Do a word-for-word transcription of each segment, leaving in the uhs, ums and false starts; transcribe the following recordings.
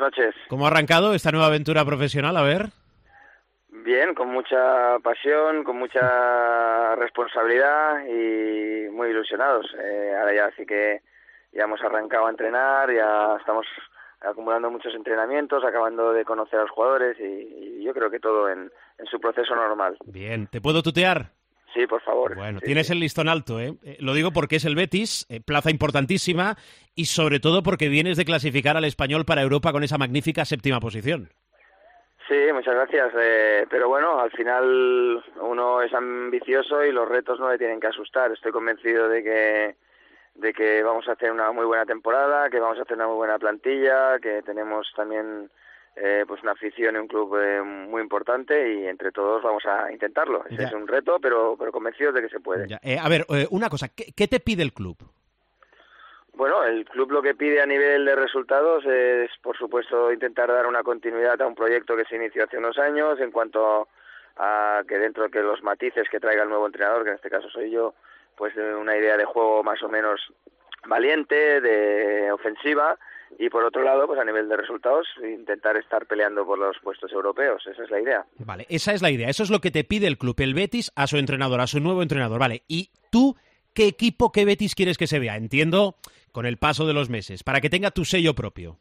noches. ¿Cómo ha arrancado esta nueva aventura profesional? A ver. Bien, con mucha pasión, con mucha responsabilidad y muy ilusionados. Eh, ahora ya sí que ya hemos arrancado a entrenar, ya estamos acumulando muchos entrenamientos, acabando de conocer a los jugadores y, y yo creo que todo en, en su proceso normal. Bien, ¿te puedo tutear? Sí, por favor. Bueno, sí, tienes sí. el listón alto, ¿eh? Eh, Lo digo porque es el Betis, eh, plaza importantísima, y sobre todo porque vienes de clasificar al Español para Europa con esa magnífica séptima posición. Sí, muchas gracias. Eh, pero bueno, al final uno es ambicioso y los retos no le tienen que asustar. Estoy convencido de que de que vamos a hacer una muy buena temporada, que vamos a hacer una muy buena plantilla, que tenemos también eh, pues una afición y un club eh, muy importante y entre todos vamos a intentarlo. Ese Ya. es un reto, pero pero convencidos de que se puede. Ya, eh, a ver, eh, una cosa, ¿qué, qué te pide el club? Bueno, el club lo que pide a nivel de resultados es, por supuesto, intentar dar una continuidad a un proyecto que se inició hace unos años en cuanto a que dentro de que los matices que traiga el nuevo entrenador, que en este caso soy yo, pues eh, una idea de juego más o menos valiente, de ofensiva, y por otro lado, pues a nivel de resultados, intentar estar peleando por los puestos europeos. Esa es la idea. Vale, esa es la idea, eso es lo que te pide el club, el Betis, a su entrenador, a su nuevo entrenador, vale. ¿Y tú qué equipo, qué Betis quieres que se vea? Entiendo, con el paso de los meses, para que tenga tu sello propio.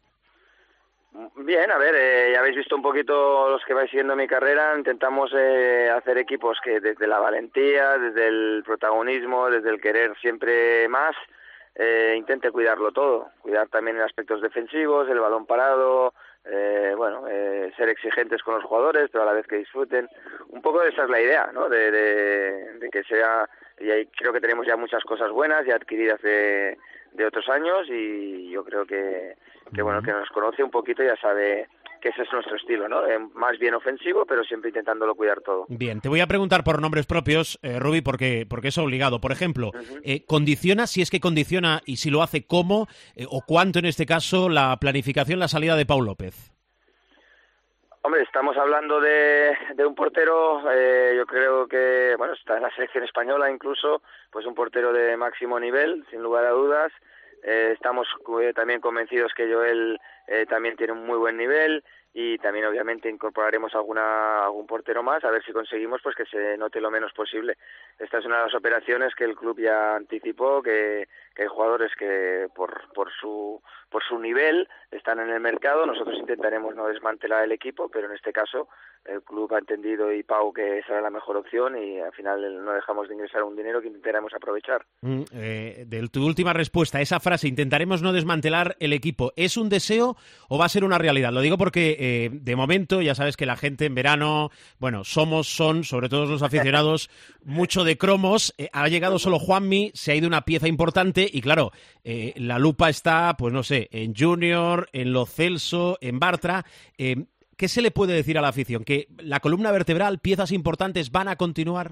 Bien, a ver, eh, ya habéis visto un poquito los que vais siguiendo mi carrera, intentamos eh, hacer equipos que desde la valentía, desde el protagonismo, desde el querer siempre más, eh, intente cuidarlo todo, cuidar también en aspectos defensivos, el balón parado, eh, bueno, eh, ser exigentes con los jugadores, pero a la vez que disfruten. Un poco esa es la idea, ¿no? De, de, de que sea, y ahí creo que tenemos ya muchas cosas buenas ya adquiridas de, de otros años y yo creo que que bueno, que nos conoce un poquito ya sabe que ese es nuestro estilo, ¿no? Eh, más bien ofensivo, pero siempre intentándolo cuidar todo. Bien, te voy a preguntar por nombres propios, eh, Rubi, porque, porque es obligado. Por ejemplo, Uh-huh. eh, ¿condiciona, si es que condiciona, y si lo hace, cómo, eh, o cuánto en este caso, la planificación, la salida de Pau López? Hombre, estamos hablando de, de un portero, eh, yo creo que, bueno, está en la selección española incluso, pues un portero de máximo nivel, sin lugar a dudas. Eh, estamos eh, también convencidos que Joel eh, también tiene un muy buen nivel y también obviamente incorporaremos alguna algún portero más a ver si conseguimos pues que se note lo menos posible. Esta es una de las operaciones que el club ya anticipó, que, que hay jugadores que por por su por su nivel están en el mercado. Nosotros intentaremos no desmantelar el equipo, pero en este caso el club ha entendido y Pau que esa era la mejor opción y al final no dejamos de ingresar un dinero que intentaremos aprovechar. Mm, eh, de tu última respuesta, esa frase, intentaremos no desmantelar el equipo, ¿es un deseo o va a ser una realidad? Lo digo porque eh, de momento ya sabes que la gente en verano, bueno, somos, son, sobre todo los aficionados, mucho de cromos. Eh, ha llegado solo Juanmi, se ha ido una pieza importante y claro, eh, la lupa está, pues no sé, en Junior, en Lo Celso, en Bartra. Eh, ¿Qué se le puede decir a la afición? ¿Que la columna vertebral, piezas importantes, van a continuar?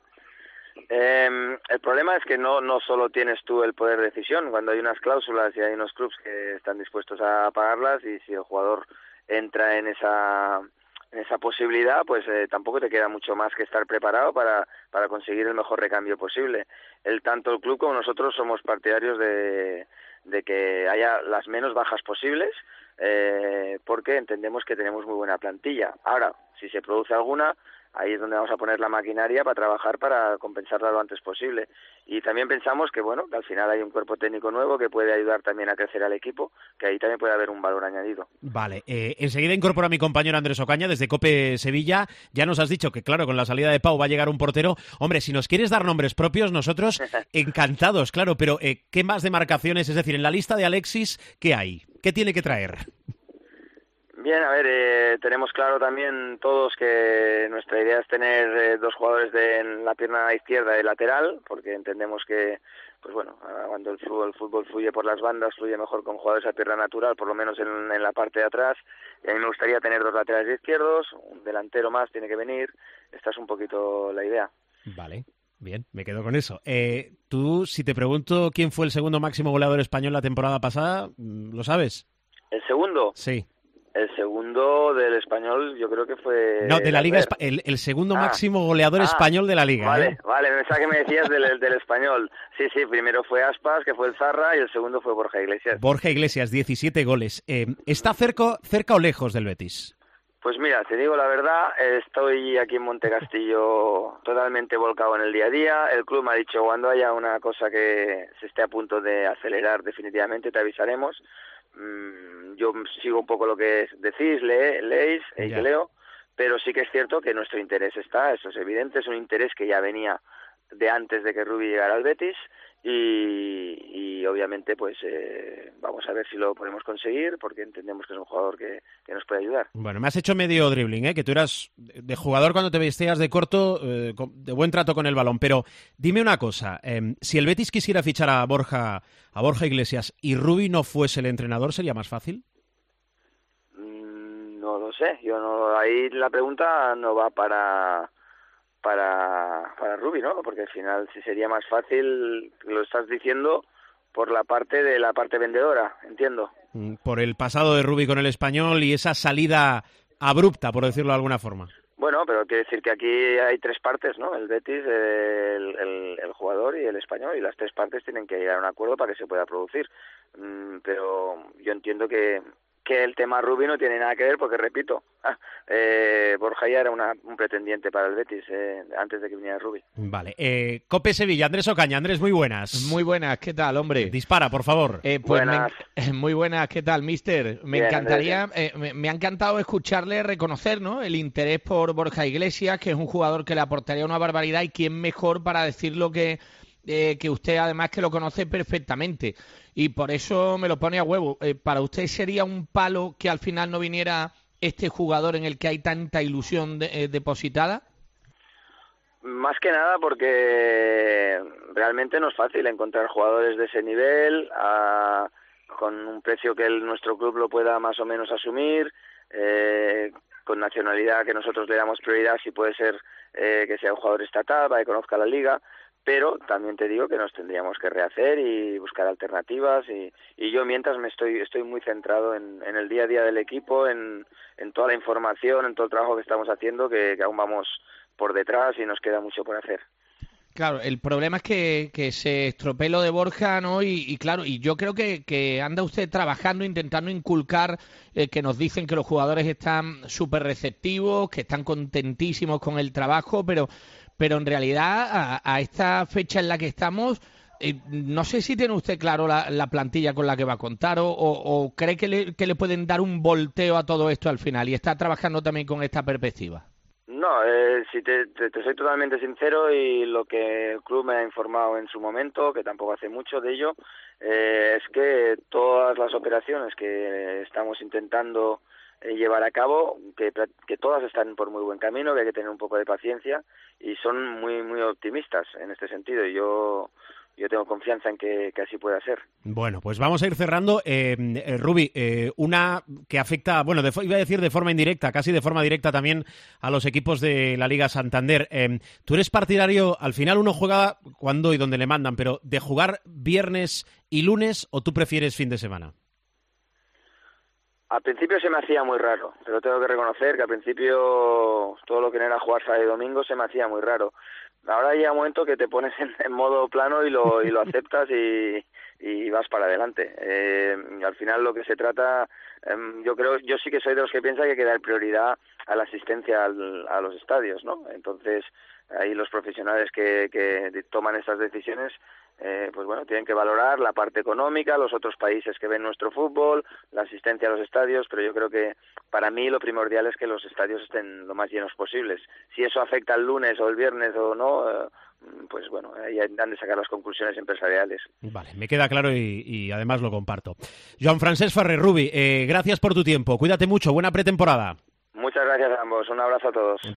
Eh, el problema es que no no solo tienes tú el poder de decisión, cuando hay unas cláusulas y hay unos clubs que están dispuestos a pagarlas y si el jugador entra en esa en esa posibilidad, pues eh, tampoco te queda mucho más que estar preparado para para conseguir el mejor recambio posible. El tanto el club como nosotros somos partidarios de de que haya las menos bajas posibles, eh, porque entendemos que tenemos muy buena plantilla. Ahora, si se produce alguna, ahí es donde vamos a poner la maquinaria para trabajar para compensarla lo antes posible. Y también pensamos que, bueno, que al final hay un cuerpo técnico nuevo que puede ayudar también a crecer al equipo, que ahí también puede haber un valor añadido. Vale, eh, enseguida incorporo a mi compañero Andrés Ocaña desde COPE Sevilla. Ya nos has dicho que, claro, con la salida de Pau va a llegar un portero. Hombre, si nos quieres dar nombres propios, nosotros encantados, claro, pero eh, ¿qué más demarcaciones? Es decir, en la lista de Alexis, ¿qué hay? ¿Qué tiene que traer? Bien, a ver, eh, tenemos claro también todos que nuestra idea es tener eh, dos jugadores de, en la pierna izquierda de lateral, porque entendemos que, pues bueno, cuando el fútbol, el fútbol fluye por las bandas, fluye mejor con jugadores a pierna natural, por lo menos en, en la parte de atrás. Y a mí me gustaría tener dos laterales izquierdos, un delantero más tiene que venir. Esta es un poquito la idea. Vale. Bien, me quedo con eso. Eh, tú, si te pregunto quién fue el segundo máximo goleador español la temporada pasada, ¿lo sabes? ¿El segundo? Sí. El segundo del Español yo creo que fue... No, de la Liga, el, el segundo ah, máximo goleador ah, español de la Liga. Vale, ¿eh? vale, pensaba que me decías del, del Español. Sí, sí, primero fue Aspas, que fue el Zarra, y el segundo fue Borja Iglesias. Borja Iglesias, diecisiete goles. Eh, ¿Está cerca, cerca o lejos del Betis? Pues mira, te digo la verdad, estoy aquí en Montecastillo totalmente volcado en el día a día. El club me ha dicho, cuando haya una cosa que se esté a punto de acelerar definitivamente, te avisaremos. Yo sigo un poco lo que decís, lee, leéis y que leo, pero sí que es cierto que nuestro interés está, eso es evidente, es un interés que ya venía de antes de que Rubi llegara al Betis y, y obviamente pues eh, vamos a ver si lo podemos conseguir porque entendemos que es un jugador que, que nos puede ayudar. Bueno, me has hecho medio dribbling, ¿eh? Que tú eras de jugador cuando te vestías de corto, eh, de buen trato con el balón, pero dime una cosa, eh, si el Betis quisiera fichar a Borja, a Borja Iglesias y Rubi no fuese el entrenador, ¿sería más fácil? Mm, no lo sé, yo no, ahí la pregunta no va para... para para Rubi, ¿no? Porque al final si sería más fácil, lo estás diciendo por la parte de la parte vendedora, entiendo. Por el pasado de Rubi con el Español y esa salida abrupta, por decirlo de alguna forma. Bueno, pero quiere decir que aquí hay tres partes, ¿no? El Betis, el, el, el jugador y el Español, y las tres partes tienen que llegar a un acuerdo para que se pueda producir. Mm, pero yo entiendo que que el tema Rubi no tiene nada que ver porque, repito, eh, Borja ya era una, un pretendiente para el Betis eh, antes de que viniera Rubi. Vale. Eh, Cope Sevilla, Andrés Ocaña. Andrés, muy buenas. Muy buenas, ¿qué tal, hombre? Dispara, por favor. Eh, pues buenas. Me, muy buenas, ¿qué tal, mister? Me Bien, encantaría, eh, me, me ha encantado escucharle reconocer, ¿no?, el interés por Borja Iglesias, que es un jugador que le aportaría una barbaridad, y quién mejor para decirlo que... Eh, que usted además que lo conoce perfectamente y por eso me lo pone a huevo. Eh, ¿para usted sería un palo que al final no viniera este jugador en el que hay tanta ilusión de, eh, depositada? Más que nada porque realmente no es fácil encontrar jugadores de ese nivel a, con un precio que el, nuestro club lo pueda más o menos asumir, eh, con nacionalidad que nosotros le damos prioridad si puede ser eh, que sea un jugador estatal para que conozca la liga. Pero también te digo que nos tendríamos que rehacer y buscar alternativas y, y yo mientras me estoy estoy muy centrado en, en el día a día del equipo, en, en toda la información, en todo el trabajo que estamos haciendo, que, que aún vamos por detrás y nos queda mucho por hacer. Claro, el problema es que, que se estropee lo de Borja, ¿no? Y, y claro, y yo creo que, que anda usted trabajando, intentando inculcar, eh, que nos dicen que los jugadores están súper receptivos, que están contentísimos con el trabajo, pero... pero en realidad a, a esta fecha en la que estamos, eh, no sé si tiene usted claro la, la plantilla con la que va a contar o, o, o cree que le, que le pueden dar un volteo a todo esto al final y está trabajando también con esta perspectiva. No, eh, si te, te, te soy totalmente sincero y lo que el club me ha informado en su momento, que tampoco hace mucho de ello, eh, es que todas las operaciones que estamos intentando llevar a cabo, que, que todas están por muy buen camino, que hay que tener un poco de paciencia y son muy muy optimistas en este sentido y yo yo tengo confianza en que, que así pueda ser. Bueno, pues vamos a ir cerrando. Eh, eh, Rubi, eh, una que afecta, bueno, de, iba a decir de forma indirecta, casi de forma directa también a los equipos de la Liga Santander. Eh, ¿Tú eres partidario, al final uno juega cuando y donde le mandan, pero de jugar viernes y lunes o tú prefieres fin de semana? Al principio se me hacía muy raro, pero tengo que reconocer que al principio todo lo que no era jugar sábado y domingo se me hacía muy raro. Ahora llega un momento que te pones en, en modo plano y lo, y lo aceptas y, y vas para adelante. Eh, y al final lo que se trata, eh, yo creo, yo sí que soy de los que piensa que hay que dar prioridad a la asistencia al, a los estadios, ¿no? Entonces ahí los profesionales que, que toman estas decisiones, eh, pues bueno, tienen que valorar la parte económica, los otros países que ven nuestro fútbol, la asistencia a los estadios, pero yo creo que para mí lo primordial es que los estadios estén lo más llenos posibles. Si eso afecta el lunes o el viernes o no, eh, pues bueno, ahí han de sacar las conclusiones empresariales. Vale, me queda claro y, y además lo comparto. Joan Francesc Ferrer, Rubi, eh, gracias por tu tiempo, cuídate mucho, buena pretemporada. Muchas gracias a ambos, un abrazo a todos.